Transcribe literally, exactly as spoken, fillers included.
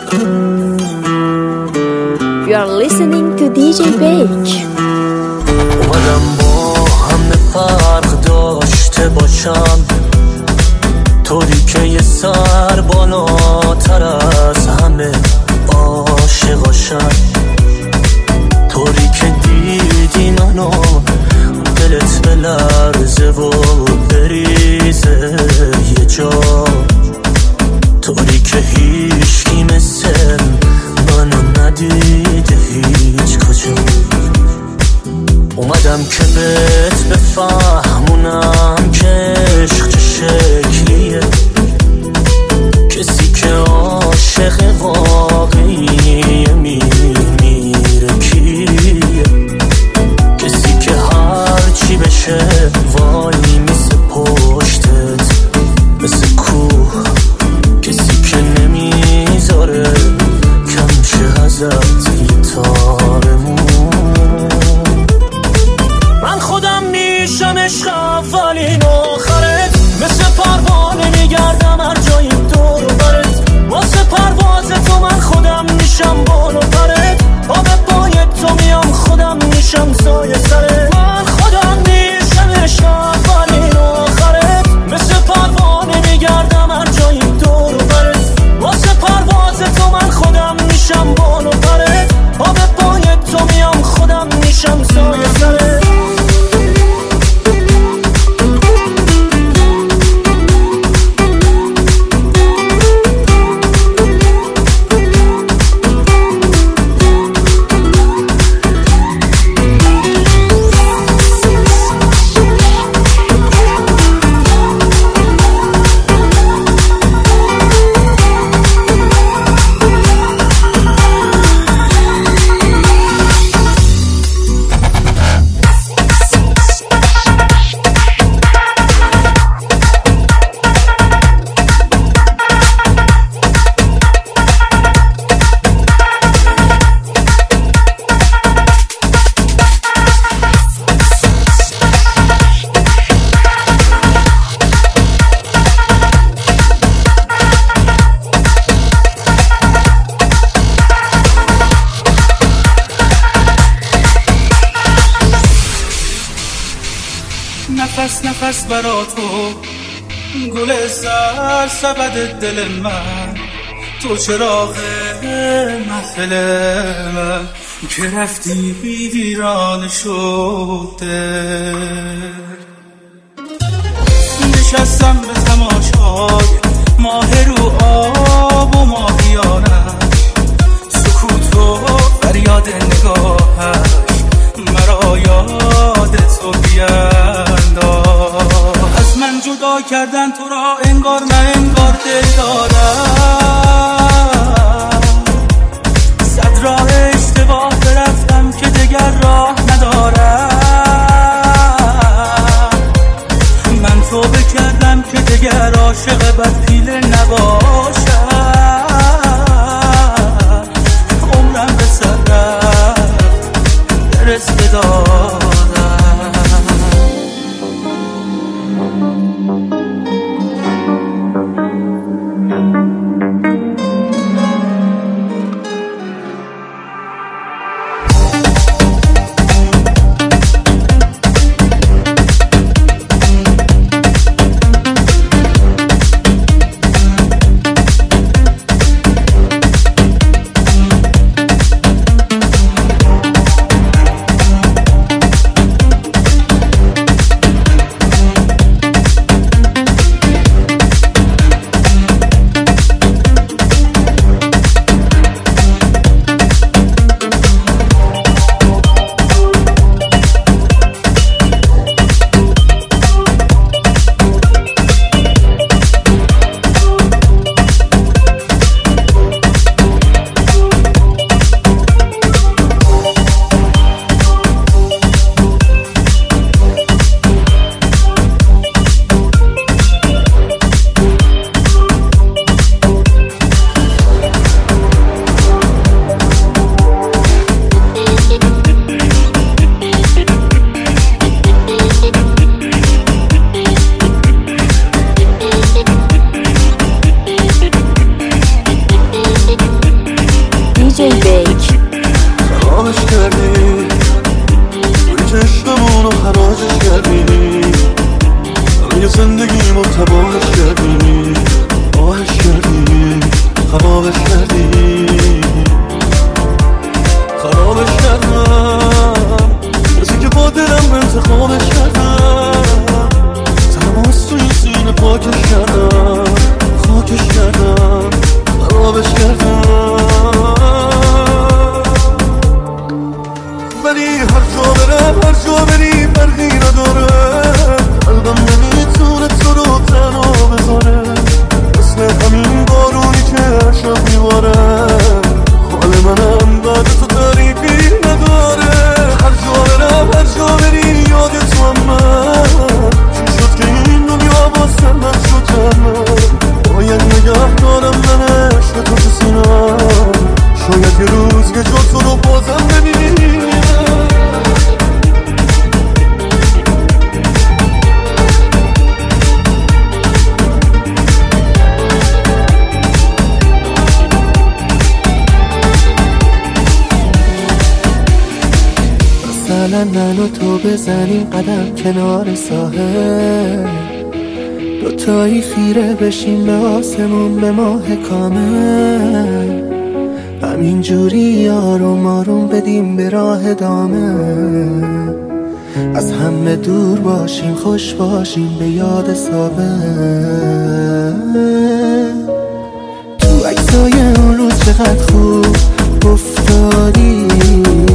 You are listening to دی جی Bake. اومدم با همه فرق داشته باشم، طوری که یه سر بالاتر از همه عاشقاشم، طوری که دیدی منو دلت بلرزه و بریزه یه جا، طوری که هیچکی مثل منو ندیده هیچ کجا. اومدم که بهت بفهمونم که عشق چه شکلیه، کسی که عاشق واقعی میمیره کیه، کسی که هرچی بشه وای میسه پشتت مثل کوه، کسی که نمیذاره کم شه ازت یه تارمون. من خودم میشم عشق اولین آخرت، مثل پروانه میگردم هر جایی دور و برت، واسه پرواز تو من خودم میشم بال و پرت، تا به پای تو میام خودم میشم سایه سرت. من خودم میشم عشق اولین آخرت، مثل پروانه میگردم هر جایی دور و برت، واسه پرواز تو من خودم میشم بال و پرت، تا به پای تو میام خودم میشم سایه سرت. نفس نفس برا تو گل سر سبد دل من، تو چراغ محفل من که رفتی ویران شده. نشستم به تماشای ماه رو آب و ماهیانش، سکوت و فریاد نگاهش مرا یاد تو بینداز. از من جدا کردن تو را انگار نه انگار دل دارم، صد راه اشتباه برفتم که دگر راه ندارم. من توبه کردم که دگر عاشق بد پیله نباشم، عمرم به سر رفت برس دادم. دی جی بیک. خرابش کردی توی که عشقمونو حراجش کردی، همه زندگیمو تباهش کردی، آهش کردی، خرابش کردی، خرابش کردم کسی که با دلم انتخابش کردم، تماس تو این سینه پاکش کردم، خاکش کردم، خرابش کردم. ولی هر جا برم هر جا بری فرقی نداره، قلبم نمیتونه تو رو تنها بذاره، مثل همین بارونی که هر شب میباره، حال منم بعد تو تعریفی نداره. هر جا برم هر جا بری یاد تو هم من، چی شد که این دنیا واسه من شد جنم، باید نگه دارم من عشق تو تو سینم، شاید یه روز که جا تو رو بازم ببینم. مثلا من و تو بزنیم قدم کنار ساحل، دوتایی خیره بشیم به آسمون به ماه کامل، همین جوری آروم آروم بدیم به راه دامه، از همه دور باشیم خوش باشیم به یاد سابق. تو عکسای اون روز چقدر خوب افتادی،